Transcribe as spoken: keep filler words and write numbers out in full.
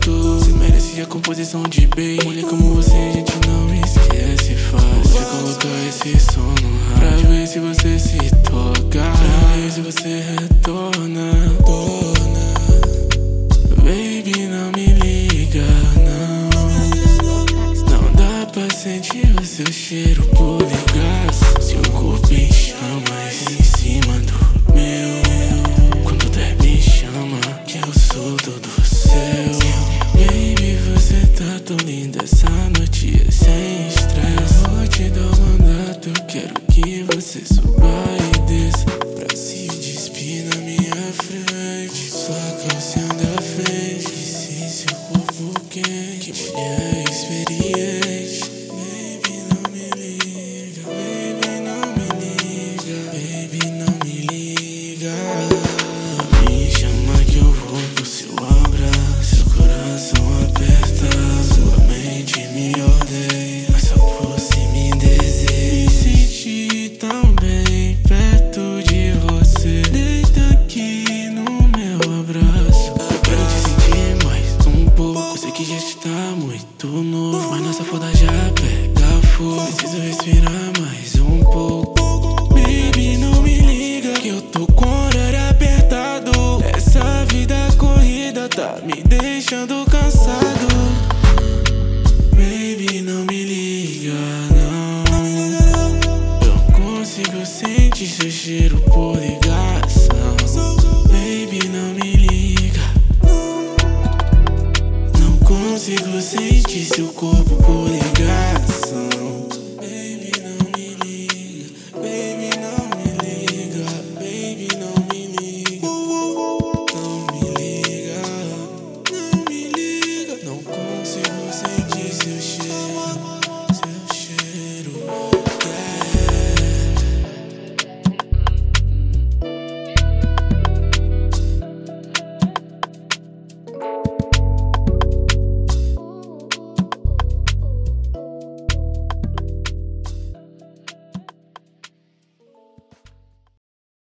tô. Cê merece a composição de bem. Mulher como você a gente não esquece fácil. Vou colocar esse som no rádio pra ver se você se toca, pra ver se você retorna. Torna. Baby, não me liga, não. Não dá pra sentir o seu cheiro por ligaço. Seu corpo em chamas em cima do meu. Quando der me chama, que eu sou todo seu. Baby, você tá tão linda essa noite é sem estresse. Vou te dar um mandato, quero que você suba e desça pra se despir na minha frente. Sua calcinha da frente, sim, seu corpo quente. Que mulher experiente. Baby, não me liga, baby, não me liga, baby, não me liga. Me chama que eu vou pro seu abraço. Seu coração aperta, sua mente me odeia, mas só por si me deseja. Me senti tão bem perto de você. Deita aqui no meu abraço. Eu quero te sentir mais um pouco. Sei que já está muito novo, mas nossa foda já pega fogo. Preciso respirar mais um pouco. Baby, não me liga que eu tô com o horário apertado. Essa vida corrida tá me deixando cansado. Baby, não me liga, não. Eu consigo sentir seu cheiro por ligação. Baby, não me liga. Não consigo sentir seu corpo